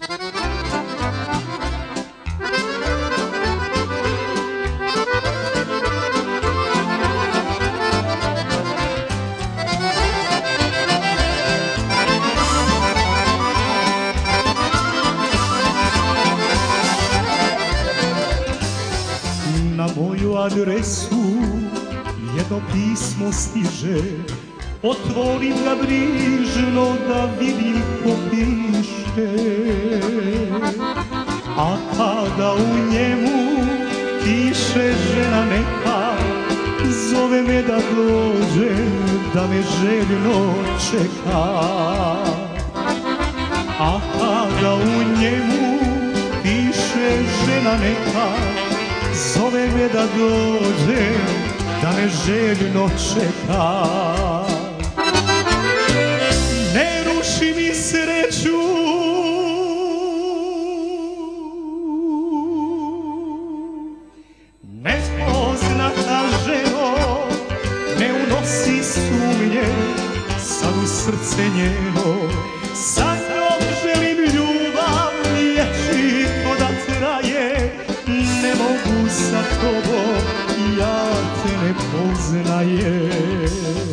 Na moju adresu jedno pismo stiže, otvorim ga brižno da vidim ko piše. A kada u njemu piše žena neka, zove me da dođe, da me željno čeka. A kada u njemu piše žena neka, zove me da dođe, da me željno čeka. Ne ruši mi sreću, nepoznata ženo, ne unosi sumnje sad u srce njeno. Sa njom želim ljubav vječito da traje, ne mogu sa tobom, ja te ne poznajem.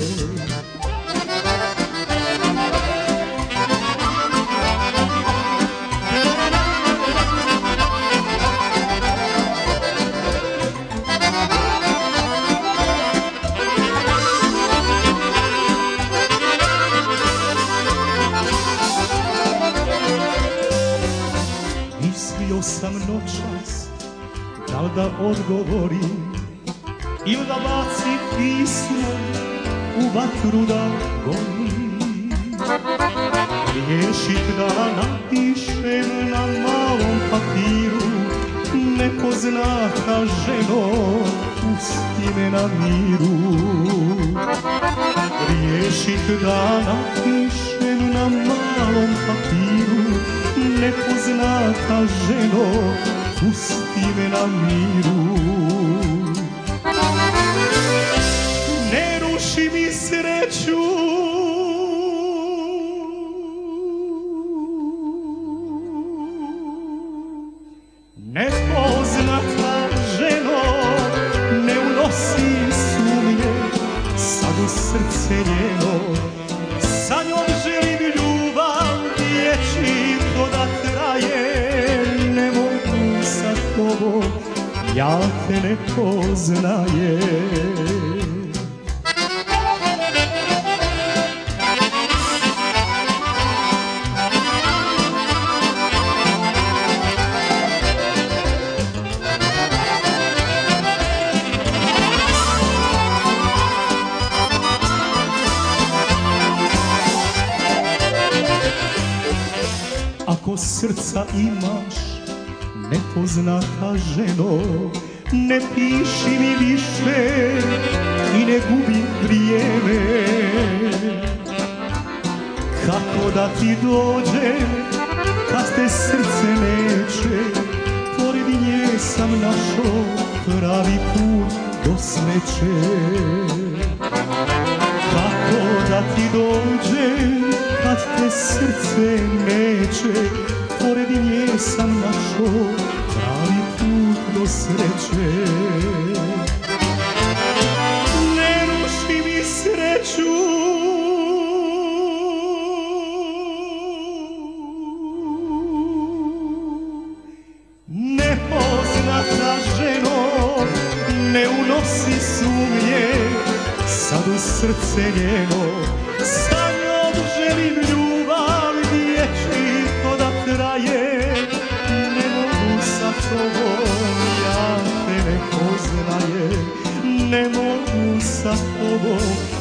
Mislio sam noćas da li da odgovorim ili da bacim pismo u vatru da gorim. Riješit da napišem na malom papiru, nepoznata ženo, pusti me na miru. Riješit da napišem na malom papiru, nepoznata ženo, pusti me na miru. Ne ruši mi sreću, nepoznata ženo, ne unosi sumnje sad u srce njeno. Sa njom želim ljubav vječito da traje, ne mogu sa tobom, ja te ne poznajem. Ako srca imaš, nepoznata ženo, ne piši mi više i ne gubi vrijeme. Kako da ti dođem kad te srce neće, pored nje sam našao pravi put do sreće. Kako da ti dođem kad te srce neće, pored nje sam našao pravi put do sreće. Ne ruši mi sreću, nepoznata ženo, ne unosi sumnje sad u srce njeno. Sa njom želim ljubav vječito da traje, ne mogu sa tobom, ja te ne poznajem. Ne mogu sa tobom,